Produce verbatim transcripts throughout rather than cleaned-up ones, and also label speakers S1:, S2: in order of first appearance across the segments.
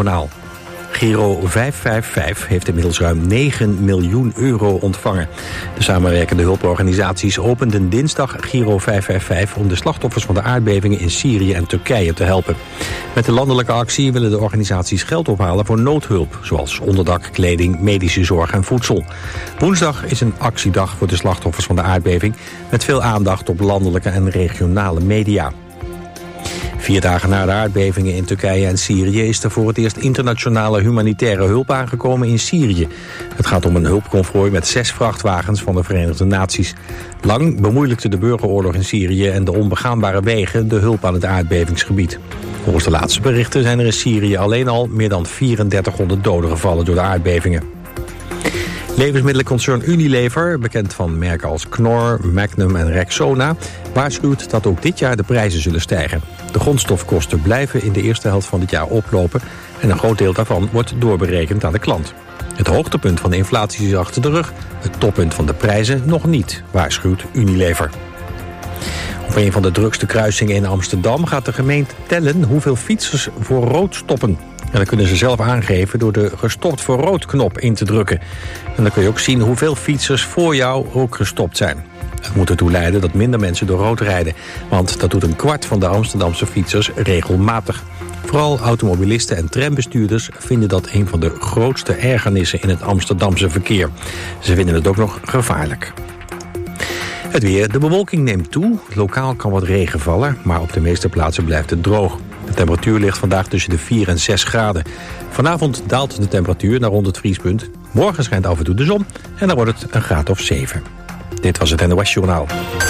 S1: Journaal. Giro vijf vijf vijf heeft inmiddels ruim negen miljoen euro ontvangen. De samenwerkende hulporganisaties openden dinsdag Giro vijf vijf vijf... om de slachtoffers van de aardbevingen in Syrië en Turkije te helpen. Met de landelijke actie willen de organisaties geld ophalen voor noodhulp... zoals onderdak, kleding, medische zorg en voedsel. Woensdag is een actiedag voor de slachtoffers van de aardbeving... met veel aandacht op landelijke en regionale media. Vier dagen na de aardbevingen in Turkije en Syrië is er voor het eerst internationale humanitaire hulp aangekomen in Syrië. Het gaat om een hulpconvooi met zes vrachtwagens van de Verenigde Naties. Lang bemoeilijkte de burgeroorlog in Syrië en de onbegaanbare wegen de hulp aan het aardbevingsgebied. Volgens de laatste berichten zijn er in Syrië alleen al meer dan drieëndertighonderd doden gevallen door de aardbevingen. Levensmiddelenconcern Unilever, bekend van merken als Knorr, Magnum en Rexona, waarschuwt dat ook dit jaar de prijzen zullen stijgen. De grondstofkosten blijven in de eerste helft van dit jaar oplopen en een groot deel daarvan wordt doorberekend aan de klant. Het hoogtepunt van de inflatie is achter de rug, het toppunt van de prijzen nog niet, waarschuwt Unilever. Op een van de drukste kruisingen in Amsterdam gaat de gemeente tellen hoeveel fietsers voor rood stoppen. En dat kunnen ze zelf aangeven door de gestopt voor rood knop in te drukken. En dan kun je ook zien hoeveel fietsers voor jou ook gestopt zijn. Het moet ertoe leiden dat minder mensen door rood rijden. Want dat doet een kwart van de Amsterdamse fietsers regelmatig. Vooral automobilisten en trambestuurders vinden dat een van de grootste ergernissen in het Amsterdamse verkeer. Ze vinden het ook nog gevaarlijk. Het weer. De bewolking neemt toe. Lokaal kan wat regen vallen, maar op de meeste plaatsen blijft het droog. De temperatuur ligt vandaag tussen de vier en zes graden. Vanavond daalt de temperatuur naar rond het vriespunt. Morgen schijnt af en toe de zon en dan wordt het een graad of zeven. Dit was het N O S Journaal.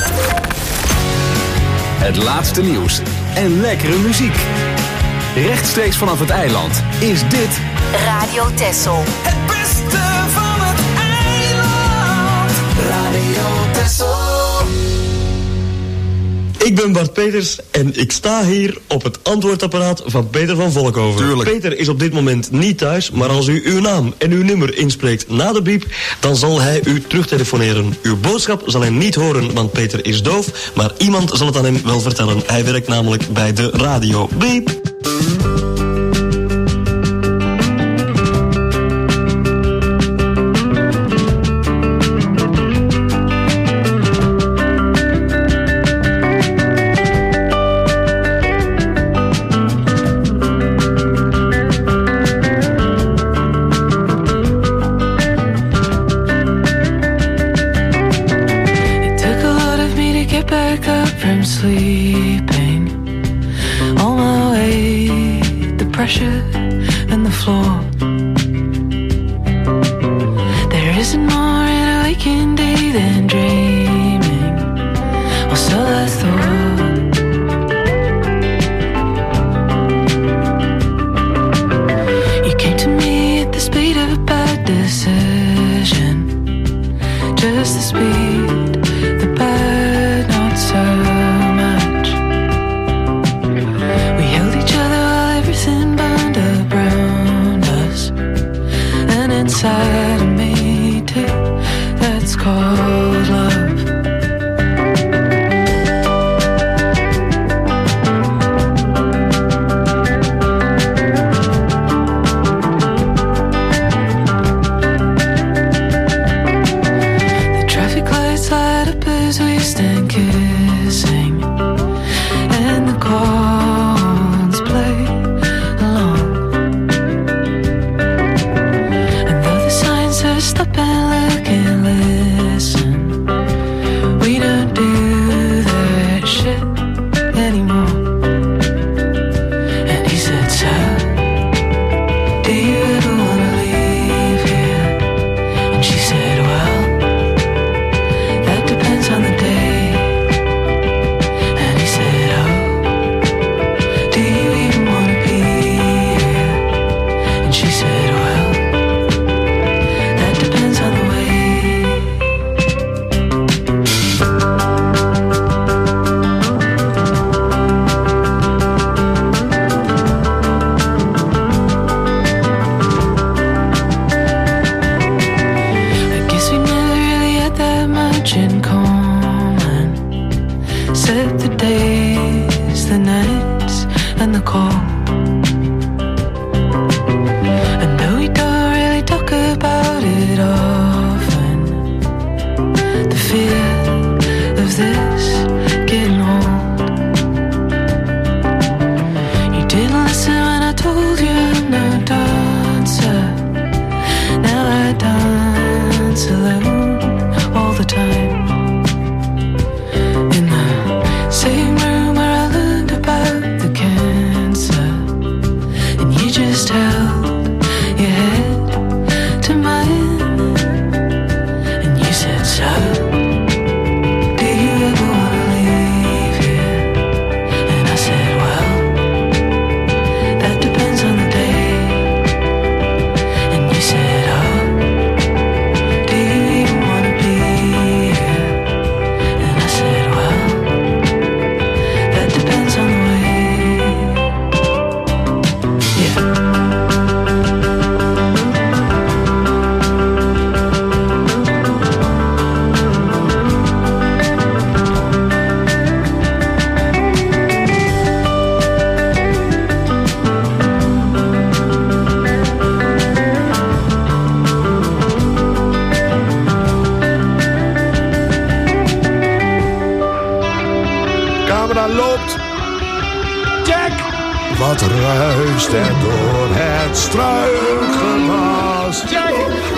S2: Het laatste nieuws en lekkere muziek. Rechtstreeks vanaf het eiland is dit
S3: Radio Texel.
S4: Het beste van het eiland. Radio Texel.
S5: Ik ben Bart Peters en ik sta hier op het antwoordapparaat van Peter van Volkhoven.
S6: Tuurlijk.
S5: Peter is op dit moment niet thuis, maar als u uw naam en uw nummer inspreekt na de biep, dan zal hij u terugtelefoneren. Uw boodschap zal hij niet horen, want Peter is doof, maar iemand zal het aan hem wel vertellen. Hij werkt namelijk bij de radio. Biep.
S7: days, the nights, and the call.
S3: just held your head to mine, and you said so.
S6: Wat ruist er door het struikgewas? Jack!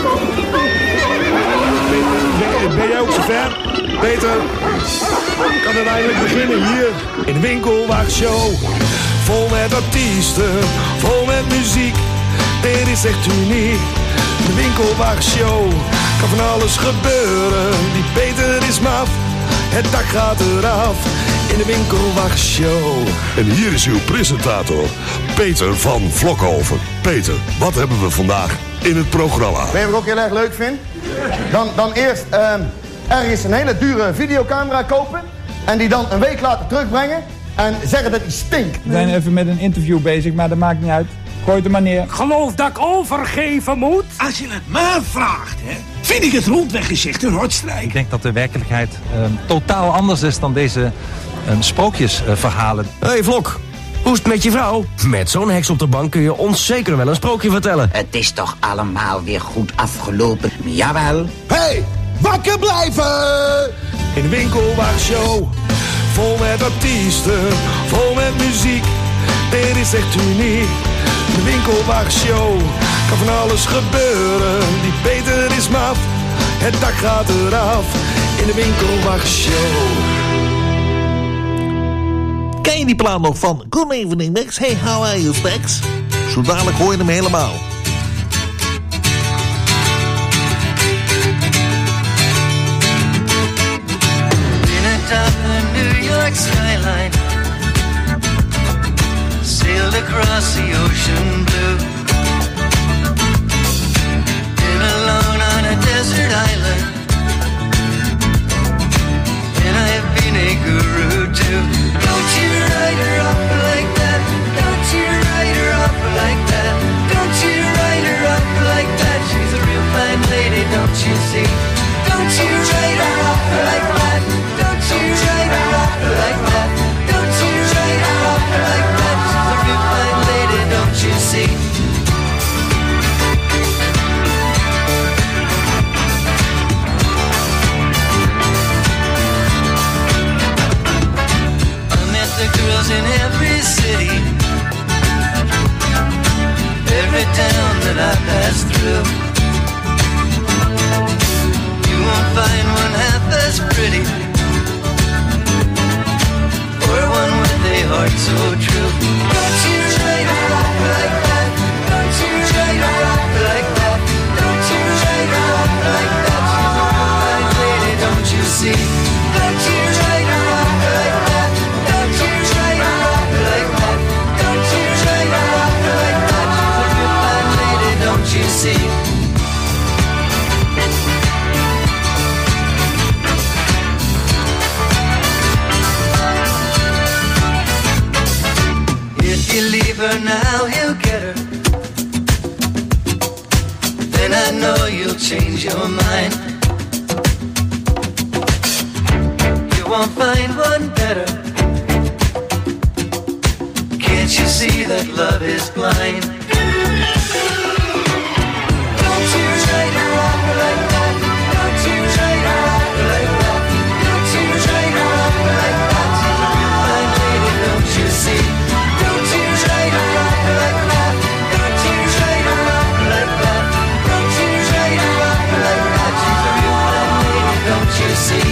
S6: Ben, ben jij ook zover? Peter, kan het eindelijk beginnen hier in de Winkelwacht-show. Vol met artiesten, vol met muziek. Dit is echt uniek. De Winkelwacht-show, kan van alles gebeuren. Die Peter is maf, het dak gaat eraf. In de Winkelwacht-show. En hier is uw presentator, Peter van Vlokhoven. Peter, wat hebben we vandaag in het programma?
S7: Weet je wat ik ook heel erg leuk vind? Dan, dan eerst uh, ergens een hele dure videocamera kopen. En die dan een week later terugbrengen. En zeggen dat die stinkt.
S8: We zijn even met een interview bezig, maar dat maakt niet uit. Gooi het er maar neer.
S9: Geloof dat ik overgeven moet? Als je het maar vraagt, hè, vind ik het rondweg gezegd een rotstrijk.
S10: Ik denk dat de werkelijkheid uh, totaal anders is dan deze uh, sprookjesverhalen.
S11: Hé hey Vlok, hoe is het met je vrouw? Met zo'n heks op de bank kun je ons zeker wel een sprookje vertellen.
S12: Het is toch allemaal weer goed afgelopen? Jawel.
S6: Hé, hey, wakker blijven! In de Winkelwacht-show, vol met artiesten, vol met muziek. Dit is echt uniek. De Winkelwacht-show, kan van alles gebeuren. Die Peter is maf, het dak gaat eraf. In de Winkelwacht-show.
S13: Ken je die plaat nog van Good Evening Max? Hey, how are you, Specs? Zo dadelijk hoor je hem helemaal.
S3: In atop the New York skyline, sailed across the ocean blue. Been alone on a desert island, and I've been a guru too. Don't you write her up like that. Don't you write her up like that. Don't you write her up like that. She's a real fine lady, don't you see? Don't you write her up like that. Don't you write her up like that. Don't you write her up like that. She's a real fine lady, don't you see? The girls in every city, every town that I pass through. You won't find one half as pretty, or one with a heart so true. Don't you write her up like that. Don't you write her up like that. Don't you write her up like that. She's a real fine lady, don't you see? Don't you write her up like that. Don't you write her up like that. Don't you write her up like that. She's a real fine lady, don't you see? If you leave her now, he'll get her. Then I know you'll change your mind. You won't find one better. Can't you see that love is blind? Don't you write her up like that. Don't you write her up like that. Don't you write her up like that. She's a real fine lady, don't you see? Don't you write her up like that. Don't you write her up like that. Don't you write her up like that. She's a real fine lady, don't you see?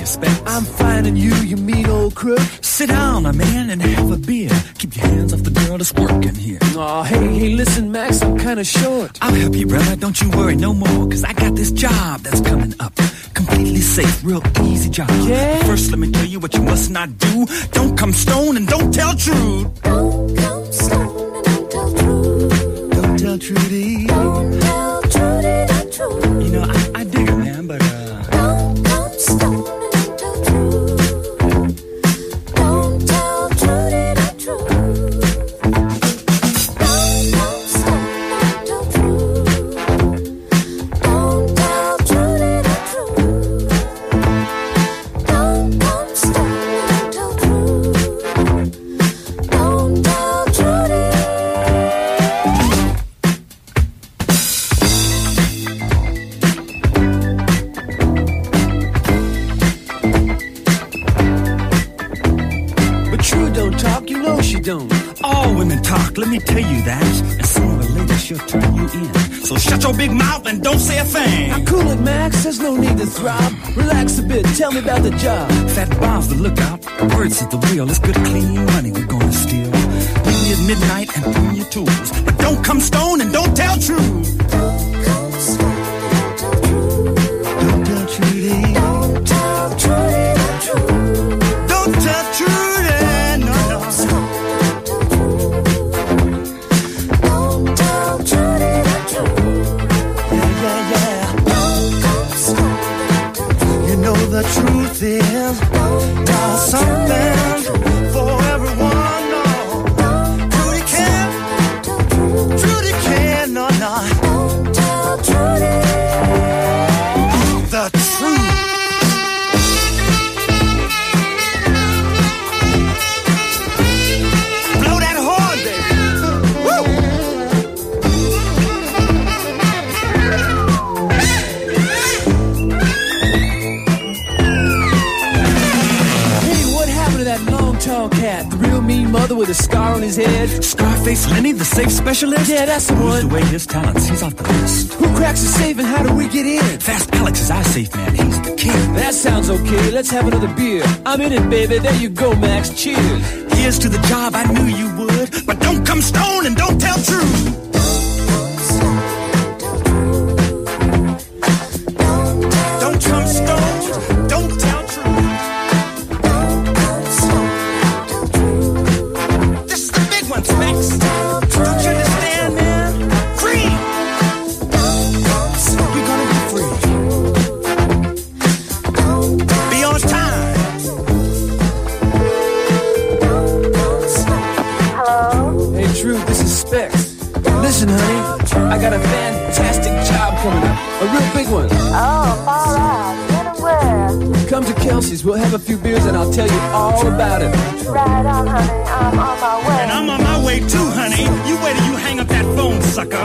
S14: Specs?
S15: I'm finding you, you mean old crook.
S14: Sit down, my man, and have a beer. Keep your hands off the girl that's working here.
S15: Aw, oh, hey, hey, listen, Max, I'm kinda short.
S14: I'll help you, brother, don't you worry no more, cause I got this job that's coming up. Completely safe, real easy job.
S15: Yeah?
S14: First, let me tell you what you must not do. Don't come stone and don't tell truth.
S3: Don't come stone and don't tell truth.
S14: Don't tell Trudy.
S3: Don't tell Trudy the truth.
S14: You know, I, I dig her, man, but uh...
S3: Don't come stone and don't tell truth. Don't tell Trudy the truth. Don't come stone and don't tell truth. Don't tell Trudy the truth. Don't come stone and don't tell truth. Don't tell Trudy.
S15: But True don't talk, you know she don't.
S14: all women talk, let me tell you that. And sooner or later she'll turn you in. So shut your big mouth and don't say a thing.
S15: Now cool it, Max, there's no need to throb. Relax a bit, tell me about the job.
S14: Fat Bob's the lookout, words at the wheel. It's good clean money we're gonna steal. Meet me at midnight and bring your tools. But don't come stone and don't tell truth.
S3: Don't come stone and don't tell truth.
S14: Don't tell Trudy.
S3: Don't tell Trudy the truth.
S14: Don't tell Trudy, no, no.
S3: Don't tell Trudy the truth.
S14: Yeah, yeah, yeah.
S3: Don't come stone and don't tell truth.
S14: You know the truth is, does something for everyone. No, Trudy can, Trudy can, no, no.
S3: Don't tell Trudy
S14: the truth. Blow that horn, baby.
S15: Hey, what happened to that long tall cat? The real mean mother with a scar on his head?
S14: Scarface Lenny, the safe specialist?
S15: Yeah, that's the
S14: Who's
S15: one.
S14: away his talents, he's off the list.
S15: Who cracks the safe and how do we get in?
S14: Fast Alex is our safe man, he's the king.
S15: That sounds okay, let's have another beer. I'm in it, baby, there you go, Max, cheers.
S14: Here's to the job, I knew you would. But don't come stone and don't tell truth. Don't come stone, don't tell truth. This is the big one, Specs. Don't you understand, man? Free! We're gonna be free. Be on time.
S3: Hello?
S15: Hey, Drew, this is Specs. Listen, honey, I got a fantastic job coming up. A real big one.
S3: Oh, all right. When and where?
S15: Come to Kelsey's, we'll have a few beers and I'll tell you all about it.
S3: Right on, honey. I'm on my way.
S14: And I'm on my way too, honey. You wait till you hang up that phone, sucker.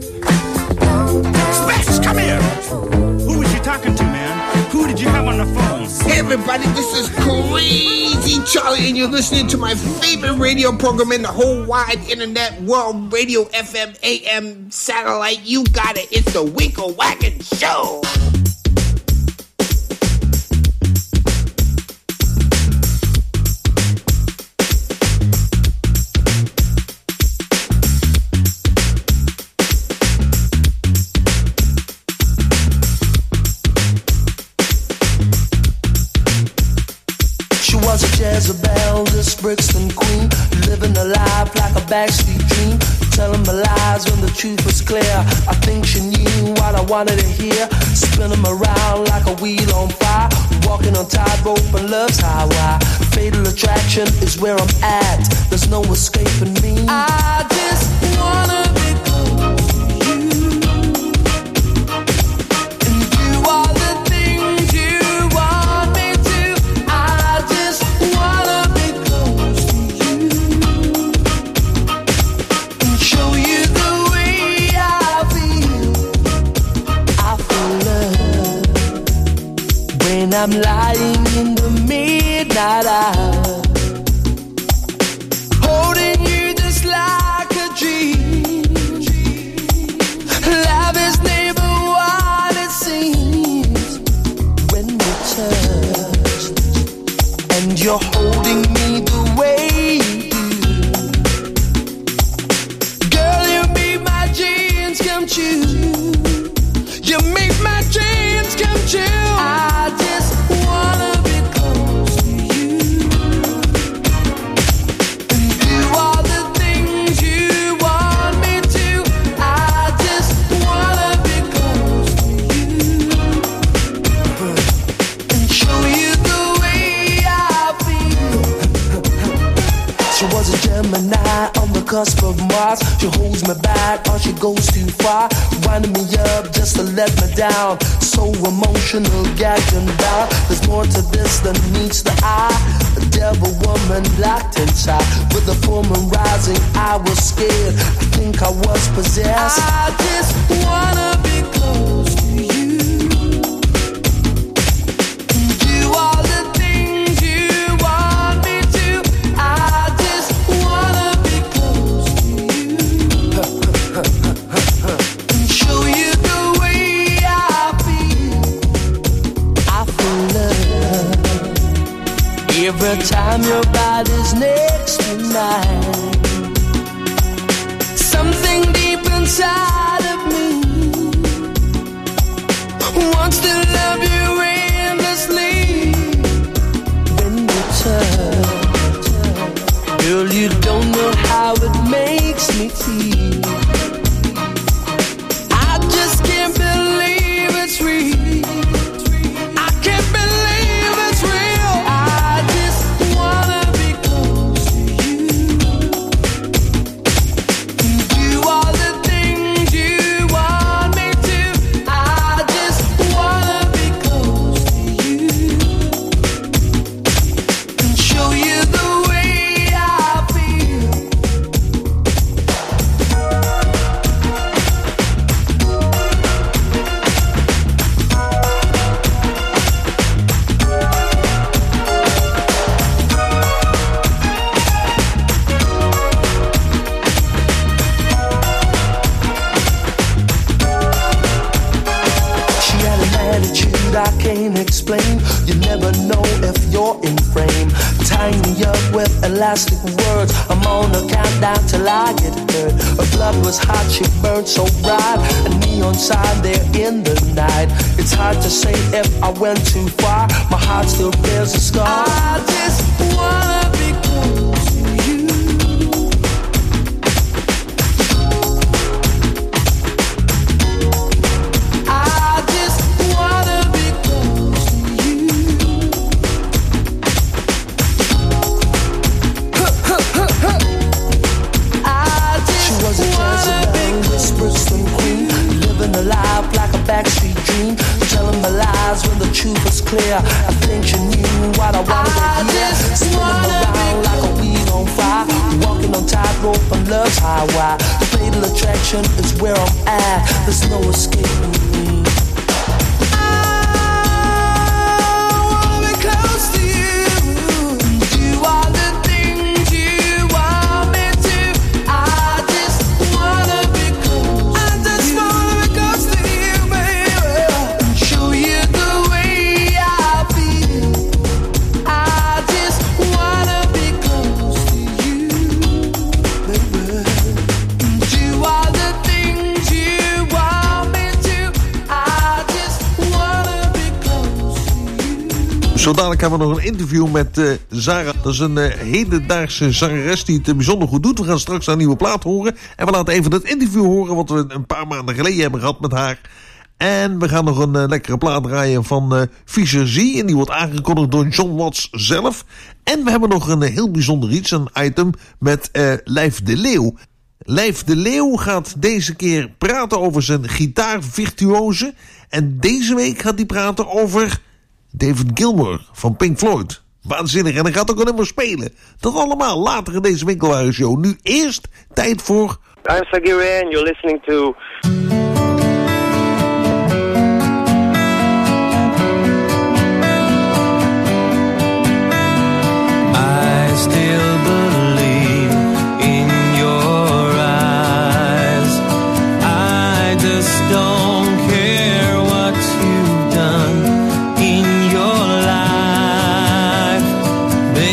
S14: Specs, come here. Who was you talking to, man? Who did you have on the phone?
S16: Hey everybody, this is Crazy Charlie, and you're listening to my favorite radio program in the whole wide internet world, Radio F M, A M, satellite. You got it. It's the Winkle Wagon Show.
S17: She was a Jezebel, this Brixton queen, living a life like a backstreet dream, telling my lies when the truth was clear. I think she knew what I wanted to hear, spinning around like a wheel on fire, walking on tightrope and love's highway. Fatal attraction is where I'm at, there's no escaping me. I just wanna be close to you, and do all the things you want me to. I just wanna be close to you and show you the way I feel. I feel love when I'm lying in the midnight hour, holding you just like a dream. Love is never what it seems when we touch. you're holding me the way you do. Girl, you make my dreams come true. You make my dreams come true. I just wanna be close to you and do all the things you want me to. I just wanna be close to you and show you the way I feel. She was a Gemini on the cusp of Mars. She holds me back or she goes too far, winding me up just to let me down. So emotional, gagged and bound. There's more to this than meets the eye. A devil woman locked inside. With the full moon rising, I was scared. I think I was possessed. I just wanna be close to you and do all the things you want me to. I just wanna be close to you and show you the way I feel. I feel love every time your body's next to mine. Something deep inside of me wants to love you endlessly. When you touch, girl, you don't know how it makes me feel. I just can't believe it's real. I can't believe it's real. I just wanna be close to you and do all the things you want me to. I just wanna be close to you and show you the way I feel. She had an attitude I can't explain. You never know if you're in frame. Tying me up with elastic words. I'm on a countdown till I get hurt. Her blood was hot, she burned so bright. A neon sign there in the night. It's hard to say if I went too far. My heart still bears a scar. I just wanna be close to you. I just wanna be close to you. I just she was a Jezebel, this Bristol queen, living a life like a backstreet dream, telling my lies when the truth was clear. I think she knew what I wanted to hear. Spinning around like a weed on fire, walking on tightrope on love's highway. The fatal attraction is where I'm at. There's no escaping me. I wanna be close to you and do all the things you want me to. I just wanna be close. I just wanna be close to you, baby, and show you the way I feel. I just wanna be close to you, baby, and do all the things you want me to. I just wanna be close to you.
S18: Zo dadelijk hebben we nog een interview met uh, Zara. Dat is een uh, hedendaagse zangeres die het uh, bijzonder goed doet. We gaan straks haar nieuwe plaat horen. En we laten even dat interview horen wat we een paar maanden geleden hebben gehad met haar. En we gaan nog een uh, lekkere plaat draaien van uh, Fisher Z. En die wordt aangekondigd door John Watts zelf. En we hebben nog een uh, heel bijzonder iets. Een item met uh, Lijf de Leeuw. Lijf de Leeuw gaat deze keer praten over zijn gitaarvirtuose. En deze week gaat hij praten over David Gilmour van Pink Floyd. Waanzinnig. En hij gaat ook een nummer spelen. Dat allemaal later in deze Winkelwagenshow. Nu eerst tijd voor...
S19: I'm Sagire and you're listening to...
S4: I still believe in your eyes. I just don't care what you've done in your life.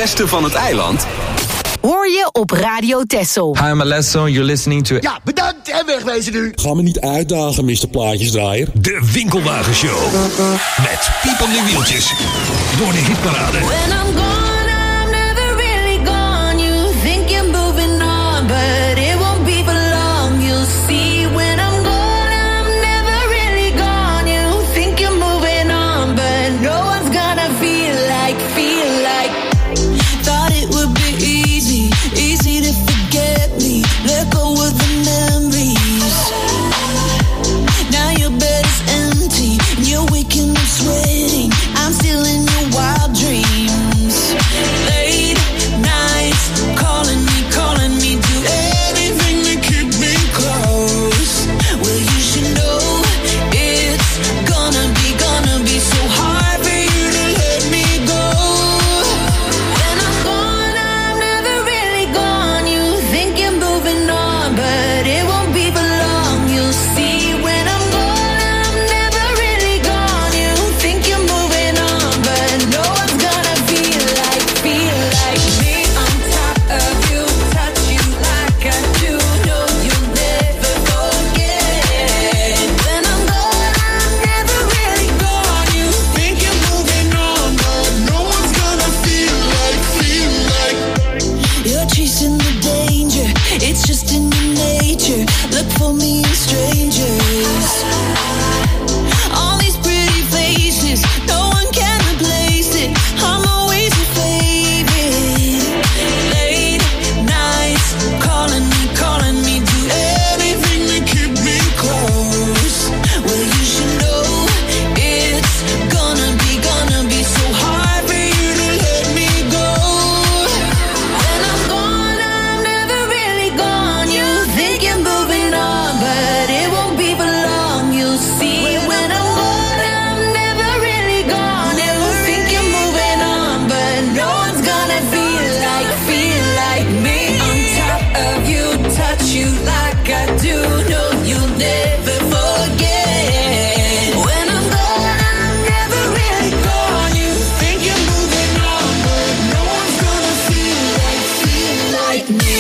S2: beste van het eiland
S20: hoor je op Radio Texel.
S10: Hi, I'm Alesso. You're listening to...
S16: Ja, bedankt en wegwezen nu.
S6: Ga me niet uitdagen, mister Plaatjesdraaier.
S9: De Winkelwagenshow. Met piepende wieltjes. Door de hitparade.
S3: When I'm gone, I'm never really gone. You think you're moving on, but it won't be for long. You'll see when I'm gone, I'm never really gone. You think you're moving on, but no one's gonna feel like, feel like. Thought it would be easy, easy to forget me. Let go of the memories. Now your bed is empty, and you're waking up sweating. I'm still in your wild dreams. Late nights, calling me, calling me, do anything to keep me close. Well, you should know it's gonna be, gonna be so hard for you to let me go. When I'm gone, I'm never really gone. You think you're moving on, but it won't be for long. You'll see when I'm gone, I'm never really gone. You think you're moving on, but no one's gonna feel like, feel like me on top of you, touch you like I do. No, you'll never forget. When I'm gone, I'm never really gone. You think you're moving on, but no one's gonna feel like, feel like. You're chasing the danger, it's just in your nature. Look for me in strangers. All these pretty faces, no one can replace it. I'm always your favorite. Late nights, calling me, calling me, do anything to keep me close. Well, you should know it's gonna be, gonna be so hard for you to let me go. When I'm gone, I'm never really gone. You think you're moving on, but it won't be for long. You'll see when I'm gone, I'm never really gone. You think you're moving on, but no one's gonna feel like, feel like me on top of you, touch you like I do. No, you'll never forget. When I'm gone, I'm never really gone. You think you're moving on, but no one's gonna feel like, feel like me.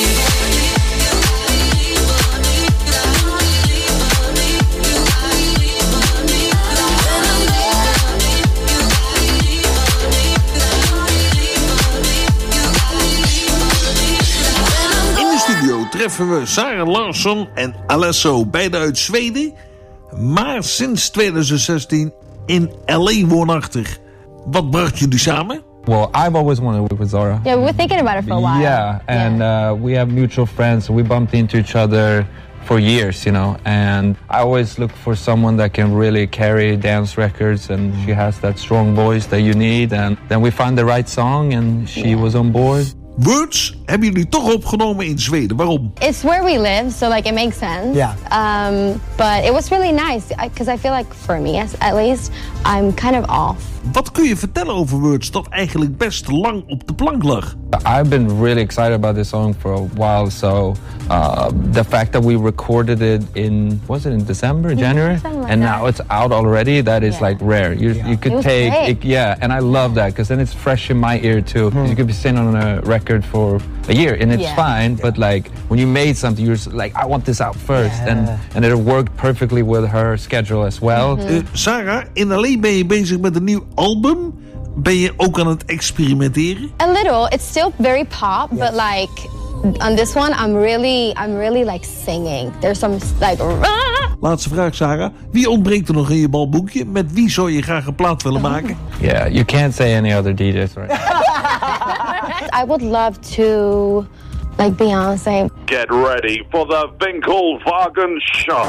S18: In de studio treffen we Sarah Larsson en Alesso, beide uit Zweden. Maar sinds twintig zestien in L A woonachtig. Wat bracht jullie samen?
S10: Well, I've always wanted to work with Zara.
S21: Yeah, we were thinking about it for a while.
S10: Yeah, and Uh, we have mutual friends. We bumped into each other for years, you know, and I always look for someone that can really carry dance records, and she has that strong voice that you need. And then we found the right song, and she was on board.
S18: Words hebben jullie toch opgenomen in Zweden. Waarom?
S21: It's where we live, so like it makes sense.
S18: Yeah.
S21: Um, but it was really nice because I, I feel like for me, as, at least, I'm kind of off.
S18: Wat kun je vertellen over Words dat eigenlijk best lang op de plank lag?
S10: I've been really excited about this song for a while, so uh, the fact that we recorded it in, was it in December, January?
S21: Something like
S10: and
S21: that.
S10: now it's out already, that is like rare. You, you could
S21: It was
S10: take,
S21: great.
S10: it, yeah, and I love that, because then it's fresh in my ear too. You could be sitting on a record for a year, and it's
S21: Yeah.
S10: fine, but like, when you made something, you're just like, I want this out first, and, and it worked perfectly with her schedule as well.
S18: Uh, Sarah, in L A ben je bezig met een nieuw album. Ben je ook aan het experimenteren?
S21: A little. It's still very pop, but like on this one, I'm really, I'm really like singing. There's some like.
S18: Laatste vraag, Sarah. Wie ontbreekt er nog in je balboekje? Met wie zou je graag een plaat willen maken?
S10: Yeah, you can't say any other D Js, right?
S21: I would love to, like Beyonce.
S22: Get ready for the Winkelwagen Show.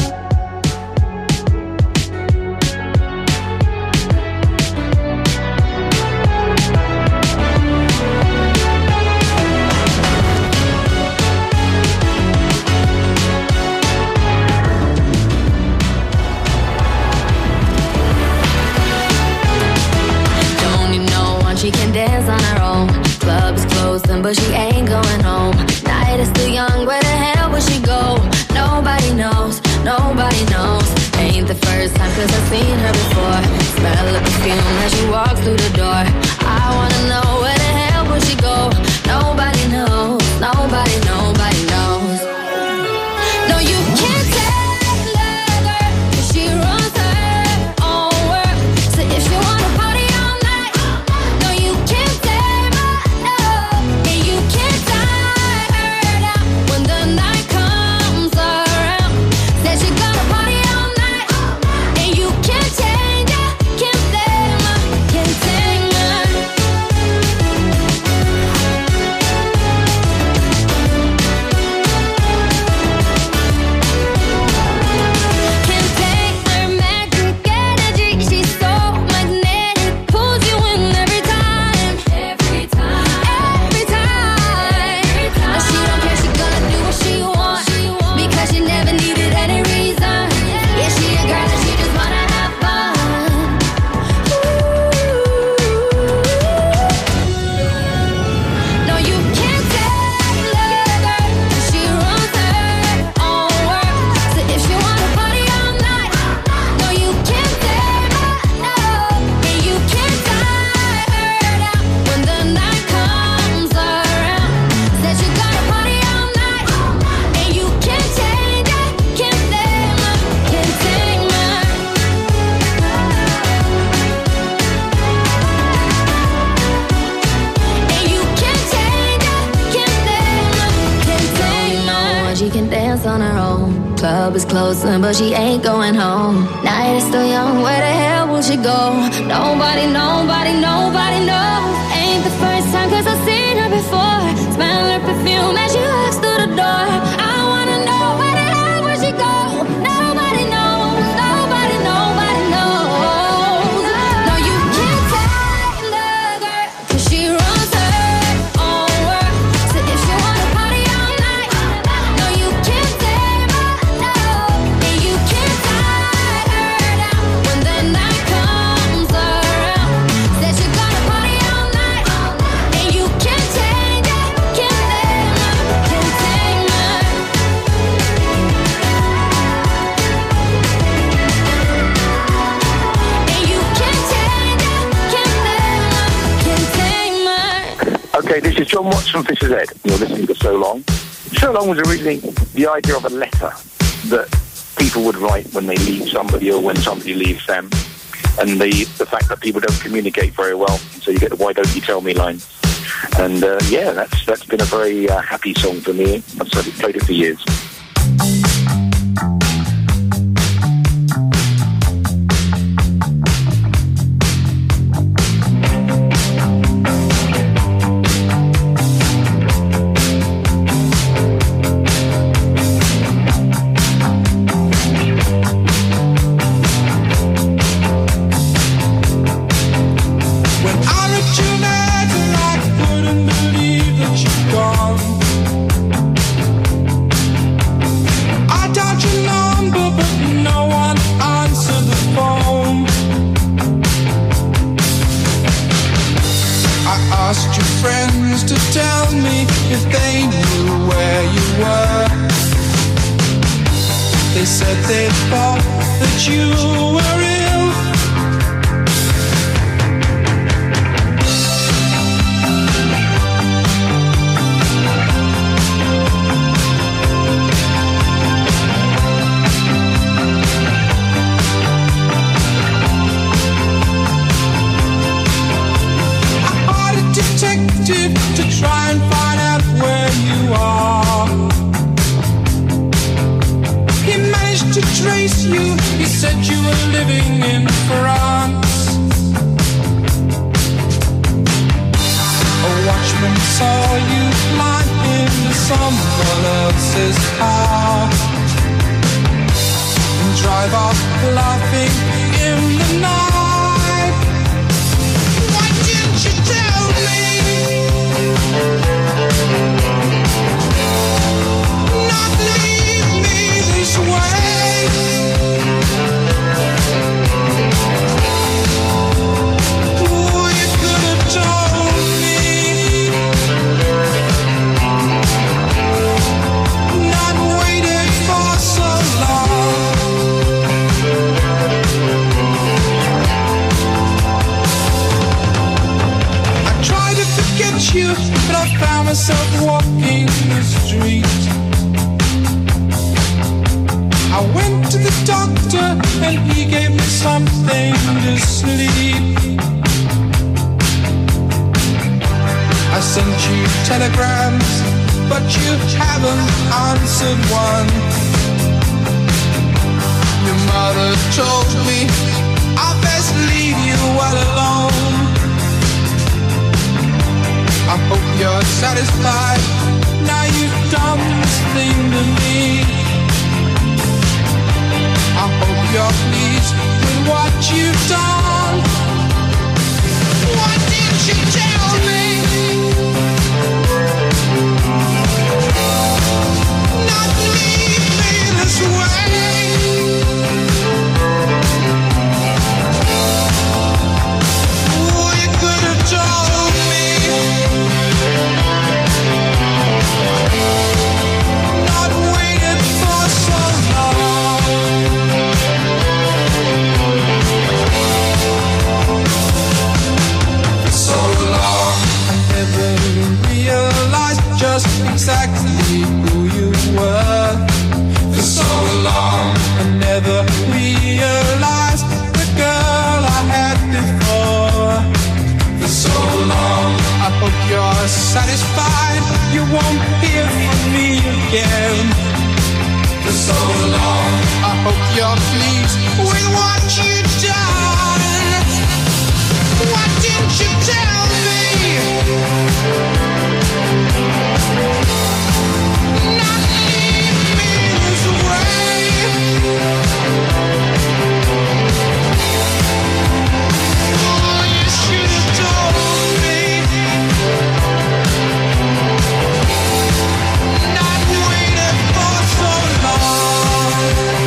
S3: She can dance on her own. Club's closing, but she ain't going home. Night is still young, where the hell will she go? Nobody knows, nobody knows. Ain't the first time, cause I've seen her before. Smell of perfume as she walks through the door. I wanna know where the hell will she
S1: club is closing, but she ain't going home. Night is still young, where the hell will she go? Nobody, nobody, nobody knows. Ain't the first time, cause I've seen her before. Smell her perfume as she walks through the door. I wanna know where the hell will she go? Nobody knows, nobody, nobody knows. No, you can't take the girl, cause she runs her own world. So if she wanna party all night, no, you can't take her, no. And you can't tie her down when the night comes around. Said you're gonna party all night, and you can't take that, can't take her, can't take her. And you can't take that, can't take her, can't take her.
S22: Okay, this is John Watts from Fisher's Head. You're listening to So Long. So Long was originally the idea of a letter that people would write when they leave somebody or when somebody leaves them. And the, the fact that people don't communicate very well, so you get the why don't you tell me line. And uh, yeah, that's that's been a very uh, happy song for me. I've certainly played it for years.
S14: When I read your letter, I couldn't believe that you'd gone. I dialed your number, but no one answered the phone. I asked your friends to tell me if they knew where you were. They said they thought that you were ill. I hired a detective to try and find out where you are. He managed to trace you. He said you were living in France. A watchman saw you lying into someone else's car and drive off laughing in the night. Why didn't you tell me? Not leave me this way. Oh, you could have told me. Not waited for so long. I tried to forget you, but I found myself walking the street. I went to the doctor and he gave me something to sleep. I sent you telegrams, but you haven't answered one. Your mother told me I best leave you well alone. I hope you're satisfied now you've done this thing to me. I hope you're pleased with what you've done. Why didn't you tell me? Not leave me this way. Oh, you could have told me. Not waited
S3: you're pleased with what you've done. Why didn't you tell me? Not leave me this way. Oh, you should have told me. Not waited for so long.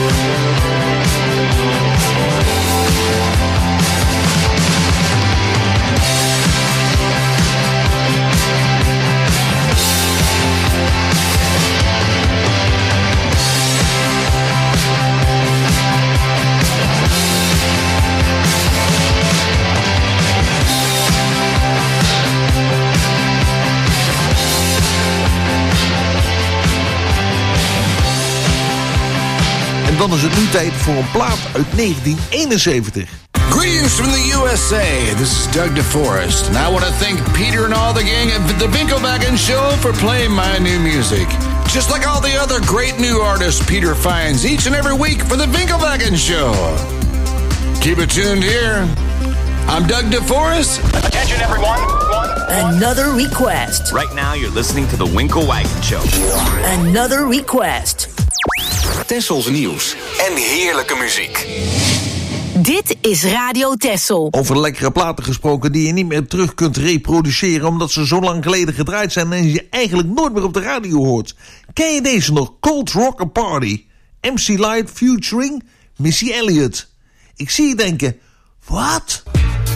S18: En dan is het nu tijd voor een plaat uit negentien eenenzeventig.
S5: Greetings from the U S A. This is Doug DeForest, and I want to thank Peter and all the gang at the Winkelwagen Show for playing my new music. Just like all the other great new artists Peter finds each and every week for the Winkelwagen Show. Keep it tuned here. I'm Doug DeForest.
S7: Attention everyone.
S20: Another request.
S7: Right now you're listening to the Winkelwagen Show.
S20: Another request.
S2: Tessels nieuws en heerlijke muziek.
S20: Dit is Radio Tessel.
S18: Over lekkere platen gesproken die je niet meer terug kunt reproduceren omdat ze zo lang geleden gedraaid zijn en je eigenlijk nooit meer op de radio hoort. Ken je deze nog? Cold Rocker Party. M C Light featuring Missy Elliott. Ik zie je denken, wat?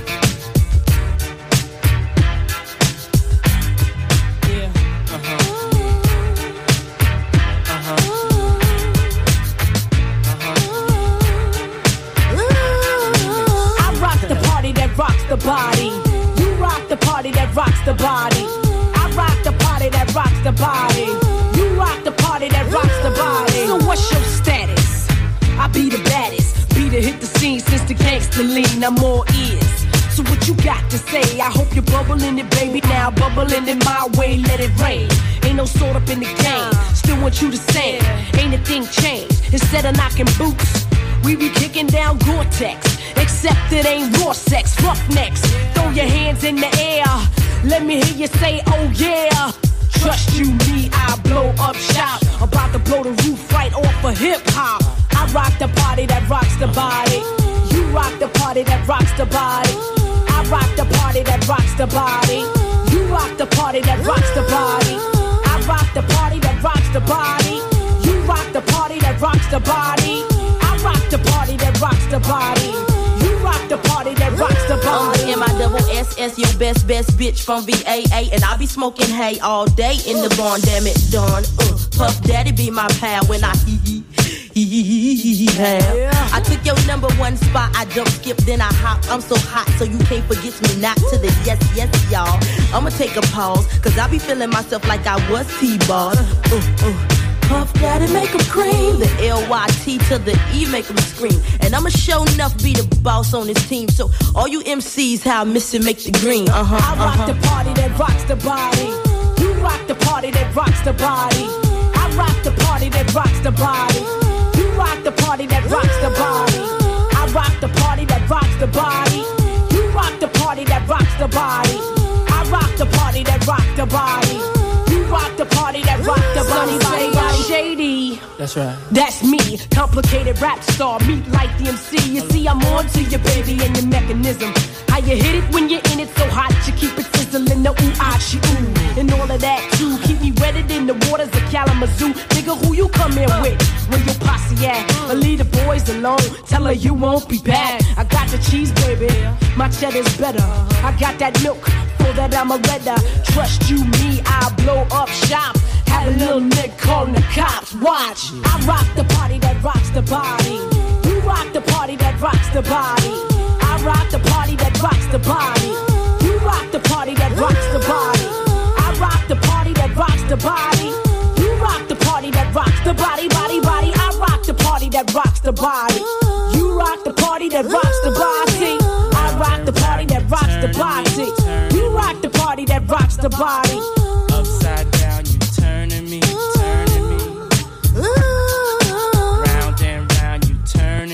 S23: The body, you rock the party that rocks the body. I rock the party that rocks the body. You rock the party that rocks the body. So what's your status? I be the baddest, be the hit the scene since the gangster lean. I'm all ears. So what you got to say? I hope you're bubbling it, baby. Now bubbling it my way, let it rain. Ain't no sort up in the game. Still want you to sing. Ain't a thing changed. Instead of knocking boots, we be kicking down Gore-Tex. Except it ain't raw sex, roughnecks. Throw your hands in the air. Let me hear you say, oh yeah. Trust you, me, I blow up shop. About to blow the roof right off of hip-hop. I rock the party that rocks the body. You rock the party that rocks the body. I rock the party that rocks the body. You rock the party that rocks the body. I rock the party that rocks the body. You rock the party that rocks the body. I rock the party that rocks the body. Rock the party that rocks the body.
S24: I'm M I double S S, your best, best bitch from V A A. And I be smoking hay all day in the barn, damn it, done. Uh, Puff Daddy be my pal when I hee hee, hee hee hee hee hee have. I took your number one spot, I jump, skip, then I hop. I'm so hot, so you can't forget me not to the yes, yes, y'all. I'ma take a pause, cause I be feeling myself like I was T-ball. Uh, uh. Puff Daddy make 'em cream. The L Y T to the E make 'em scream. And I'ma show enough be the boss on this team. So all you M Cs, how I miss it, make the green. Uh-huh,
S23: I rock
S24: uh-huh.
S23: the party that rocks the body. You rock the party that rocks the body. I rock the party that rocks the body. You rock the party that rocks the body. I rock the party that rocks the body. You rock the party that rocks the body. I rock the party that rocks the body. You rock the party that rocks the body. Body, body, shady.
S15: That's right.
S23: That's me, complicated rap star, meet like the M C. You see, I'm on to your baby and your mechanism. How you hit it when you're in it so hot, you keep it sizzling, the ooh, ah, she ooh. And all of that too, keep me wetted in the waters of Kalamazoo. Nigga, who you come in with? Where your posse at? Or leave the boys alone, tell her you won't be back. I got the cheese, baby, my cheddar's better. I got that milk, for that I'm a redder. Trust you, me, I'll blow up shop. Have a little nigga calling the cops, watch. I rock the party that rocks the body. You rock the party that rocks the body. I rock the party that rocks the body. You rock the party that rocks the body. I rock the party that rocks the body. You rock the party that rocks the body, body, body. I rock the party that rocks the body. You rock the party that rocks the body. I rock the party that rocks the body. You rock the party that rocks the body.
S15: Upside down, you turning me, turning me. Round and round, you turn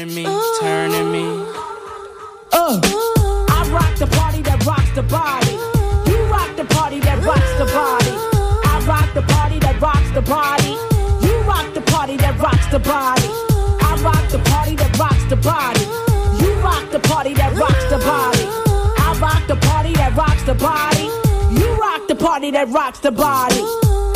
S23: the body. I rock the party that rocks the body. You rock the party that rocks the body. I rock the party that rocks the body. You rock the party that rocks the body.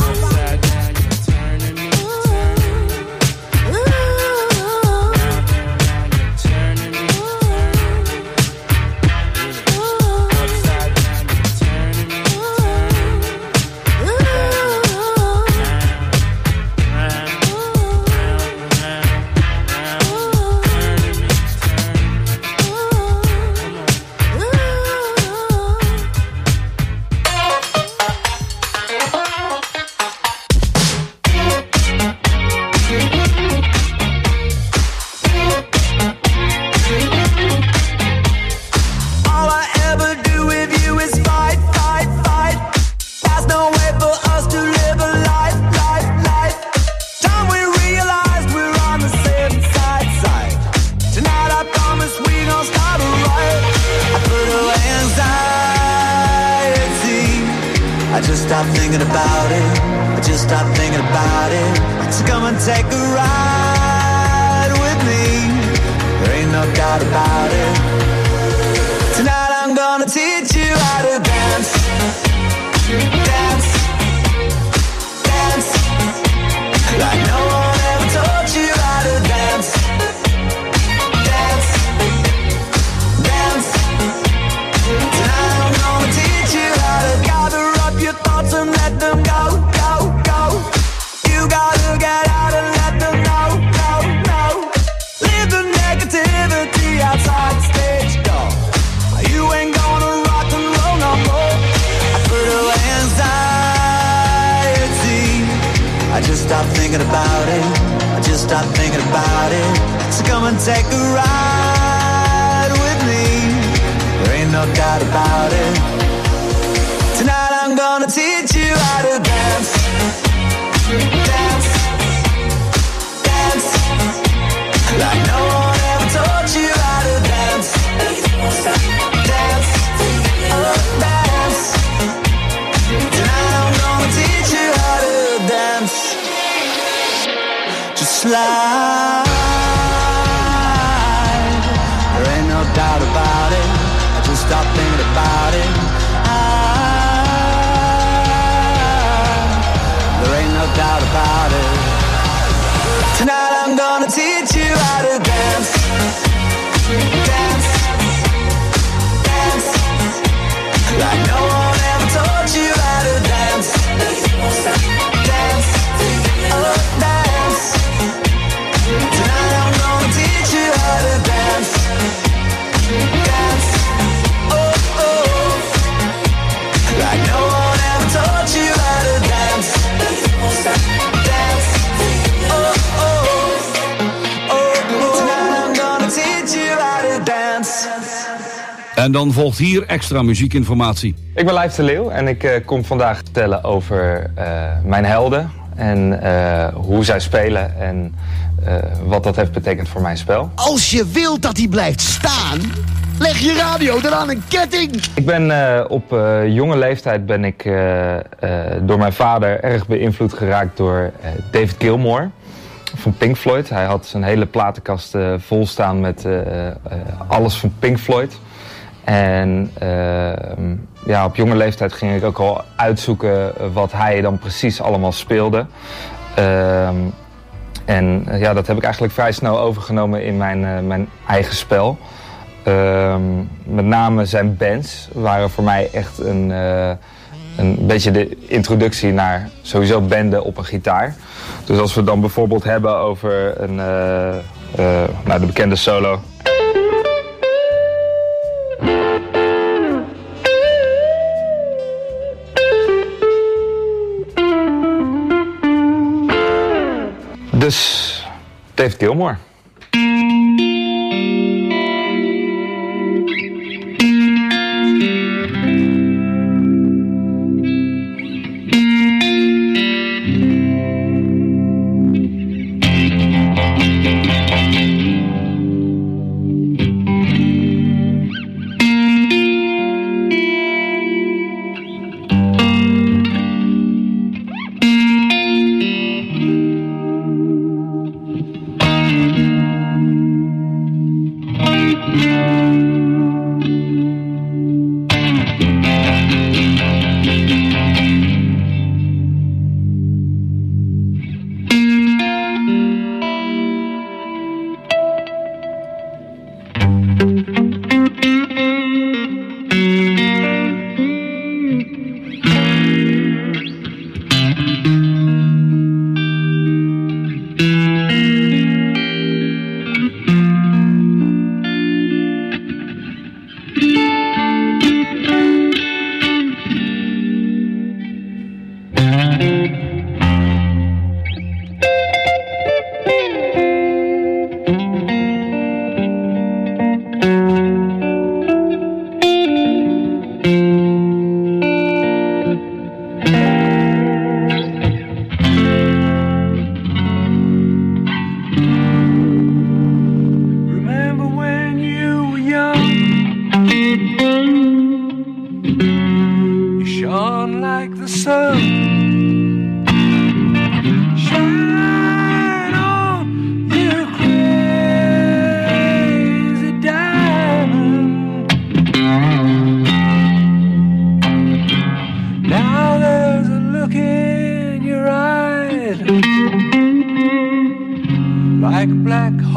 S8: En dan volgt hier extra muziekinformatie.
S11: Ik ben Lijf de Leeuw en ik uh, kom vandaag vertellen over uh, mijn helden. En uh, hoe zij spelen en uh, wat dat heeft betekend voor mijn spel.
S12: Als je wilt dat hij blijft staan, leg je radio dan aan een ketting.
S11: Ik ben uh, op uh, jonge leeftijd ben ik uh, uh, door mijn vader erg beïnvloed geraakt door uh, David Gilmour van Pink Floyd. Hij had zijn hele platenkast uh, vol staan met uh, uh, alles van Pink Floyd. En uh, ja, op jonge leeftijd ging ik ook al uitzoeken wat hij dan precies allemaal speelde. Uh, en uh, ja, dat heb ik eigenlijk vrij snel overgenomen in mijn, uh, mijn eigen spel. Uh, met name zijn bands waren voor mij echt een, uh, een beetje de introductie naar sowieso banden op een gitaar. Dus als we het dan bijvoorbeeld hebben over een, uh, uh, nou, de bekende solo. Dus David Gilmour.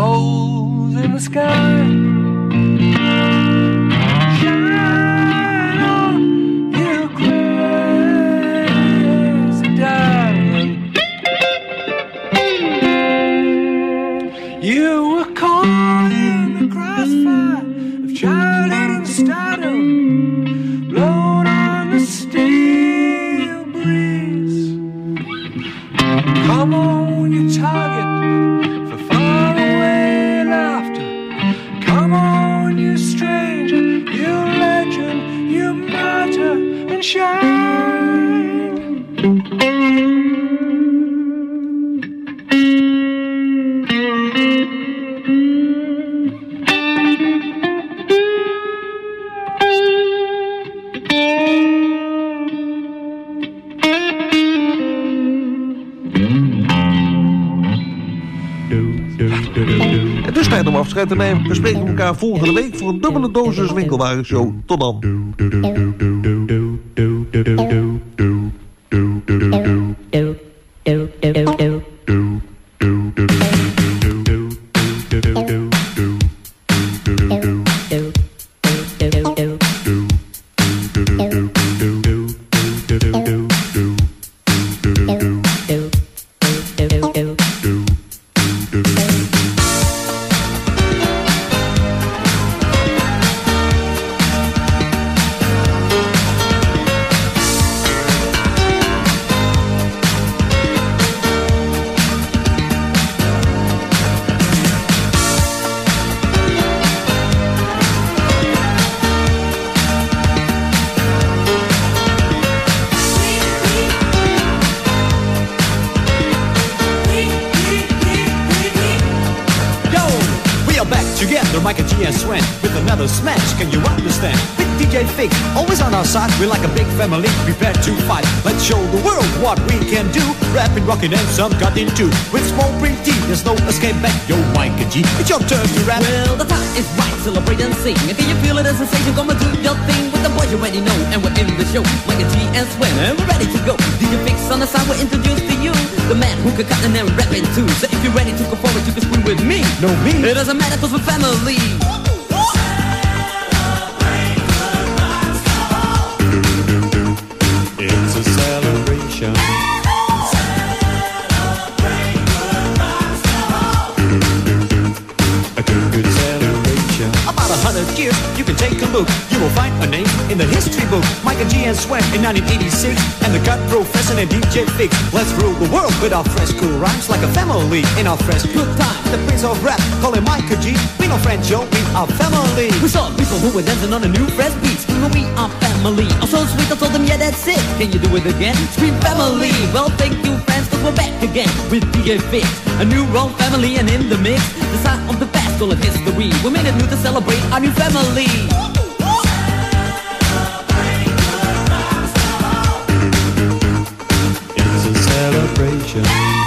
S14: holes in the sky. Shine on, you crazy darling. You were caught in the crossfire of childhood and stardom, blown on the steel breeze. Come on, you target for faraway laughter. Come on, you stranger, you legend, you martyr, and shine.
S18: Het is tijd om afscheid te nemen. We spreken elkaar volgende week voor een dubbele dosis winkelwagenshow. Tot dan.
S4: Micah G and Swen with another smash, can you understand? With D J Fix, always on our side, we're like a big family, prepared to fight. Let's show the world what we can do, rapping, rocking and some cutting too. With small print T, there's no escape back. Yo Micah G, it's your turn to rap.
S13: Well, the time is right, celebrate and sing. Can you feel it as a sensation? Come and do your thing with the boys you already know. And we're in the show, Micah G and Swen, and we're ready to go. D J Fix on the side, we're introduced to you, the man who can cut and then rapping too. So if you're ready to go forward, you can scream with me.
S4: No me,
S13: it doesn't matter cause we're family.
S4: It's a celebration. A good, good celebration. About a hundred years, you can take a look. You will find a name in the history book. Micah G and Swen in nineteen eighty-six, and the Cut Professor and D J Fix. Let's rule the world with our fresh cool rhymes like a family in our fresh good time. The prince of rap, call him Micah G. We no friends, yo, we are family.
S13: We saw people who were dancing on a new fresh beat. Screaming, we are family. I'm so sweet, I told them, yeah, that's it. Can you do it again? Scream family. Well, thank you, friends, cause we're back again with D J Fix. A new wrong family, and in the mix, the sign of the past, all of history. We made it new to celebrate our new family.
S4: It's a celebration.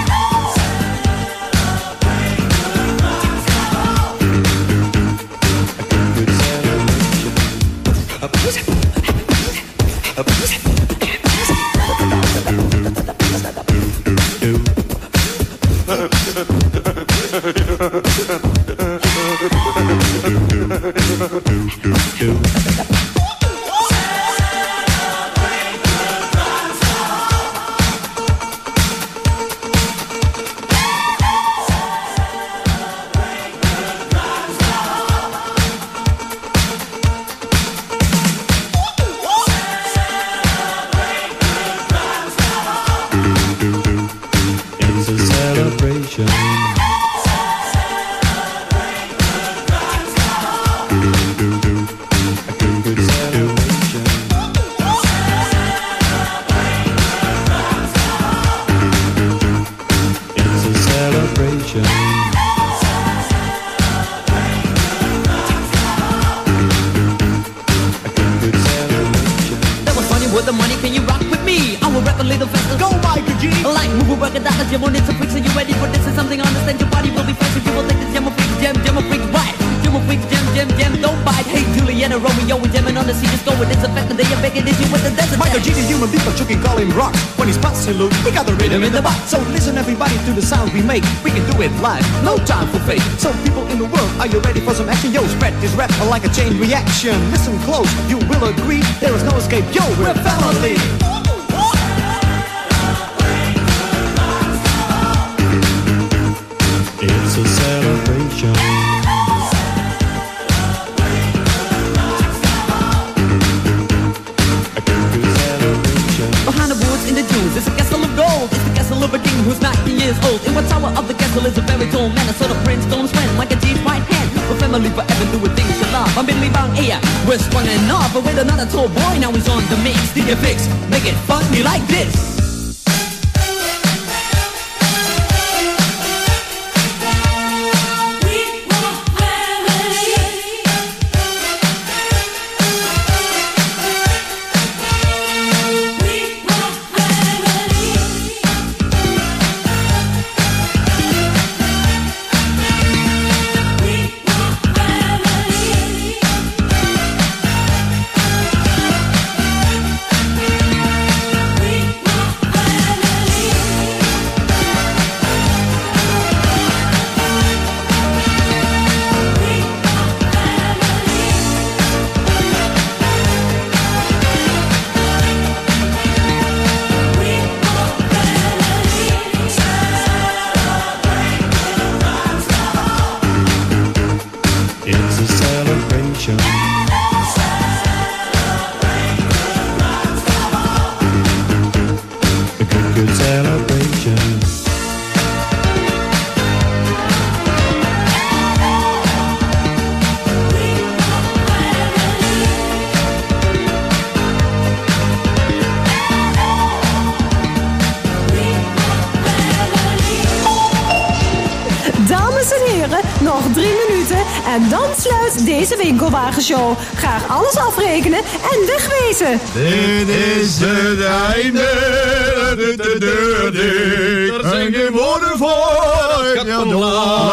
S13: With the money, can you rock with me? I will rap a little faster. Go, Micah G! Like move a record out of jam on it to fix. Are you ready for this? Is something I understand. Your body will be fresh if you will take this jam a freak, jam, jam a freak, right? Jam a freak, jam, jam, jam, don't bite. Hey, Juliana, Romeo, we're jamming on the sea. Just go so it is affecting the bigger issue with the desert.
S4: Michael G, the human beat, but you can call him rock. When he's busting loose, we got the rhythm in the box. So listen everybody to the sound we make. We can do it live, no time for fake. So people in the world, are you ready for some action? Yo, spread this rap like a chain reaction. Listen close, you will agree, there is no escape. Yo, we're family.
S6: It's a celebration.
S13: Behind the woods in the dunes, it's a castle of gold. It's the castle of a king who's ninety years old. In what tower of the castle is a very tall man, a sort of prince storms when like a G's right hand. We're family forever doing things to love. I'm Billy Bang here, we're strong enough. But with another tall boy, now he's on the mix. D J Fix, make it funky like this.
S16: Nog drie minuten en dan sluit deze winkelwagenshow. Graag alles afrekenen en wegwezen.
S17: Dit is het einde. De deur dicht. Er zijn geen woorden voor. Het gaat door.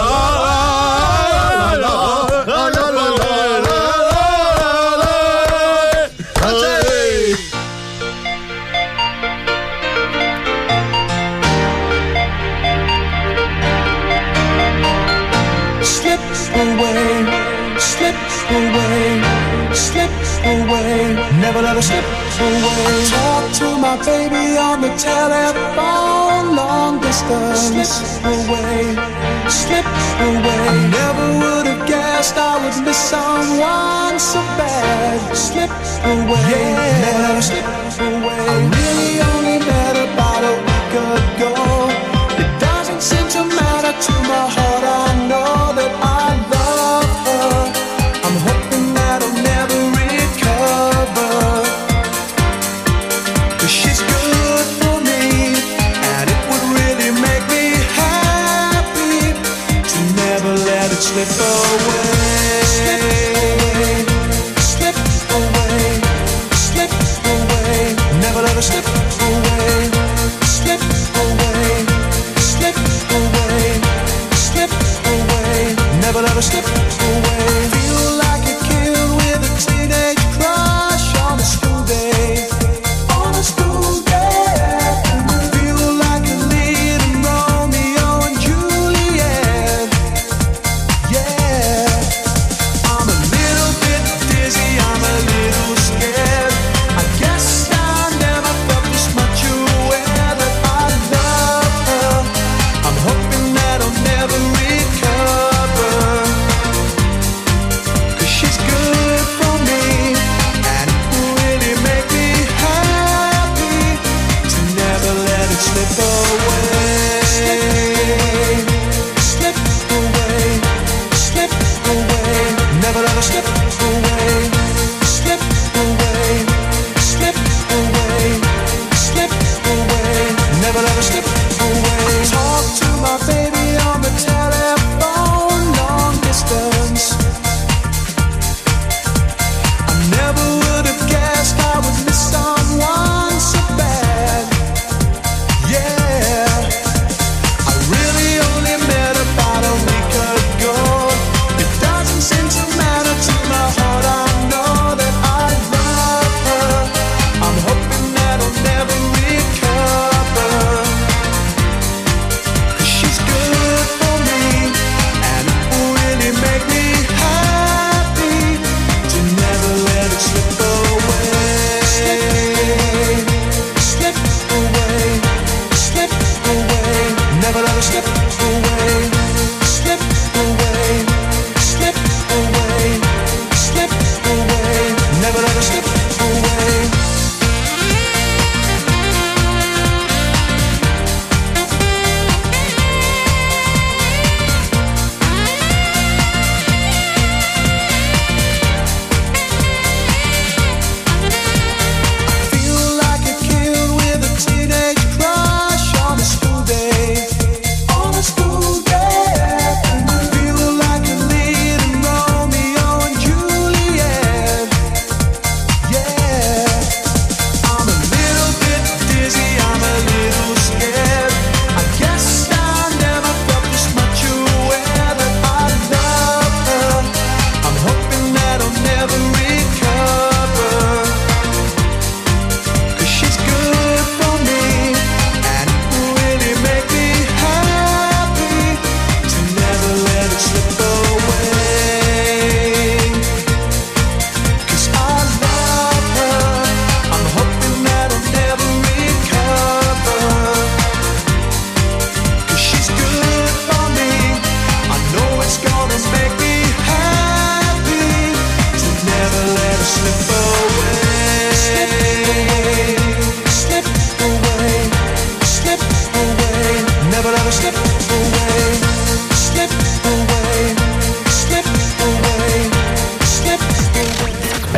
S3: Never let her slip away. Talk to my baby on the telephone, long distance. Slip away, slip away. I never would have guessed I would miss someone so bad. Slip away, yeah. Never let her slip away. I really only met about a week ago. It doesn't seem to matter to my heart. I know that I love her. I'm hoping that I'll never recover. She's good for me, and it would really make me happy to never let it slip away. Slip away, slip away, never let it slip away. Slip away, slip away, slip away, never let it slip away. Feel like a kid with a teenage crush on a school day. School day, feel like a lead in Romeo and Juliet. Yeah, I'm a little bit dizzy, I'm a little scared. I guess I never felt this much aware that I love her. I'm hoping that I'll never recover.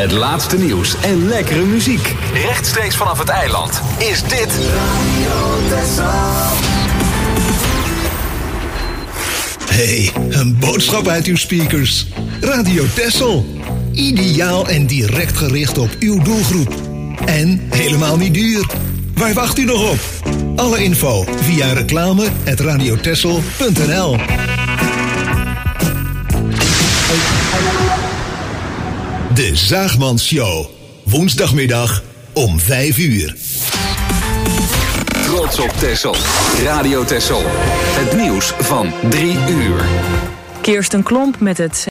S2: Het laatste nieuws en lekkere muziek. Rechtstreeks vanaf het eiland is dit
S9: Hey, een boodschap uit uw speakers. Radio Texel. Ideaal en direct gericht op uw doelgroep. En helemaal niet duur. Waar wacht u nog op? Alle info via reclame at radiotexel punt n l. De Zaagmans Show. Woensdagmiddag om vijf uur.
S2: Trots op Texel. Radio Texel. Het nieuws van drie uur.
S10: Kirsten Klomp met het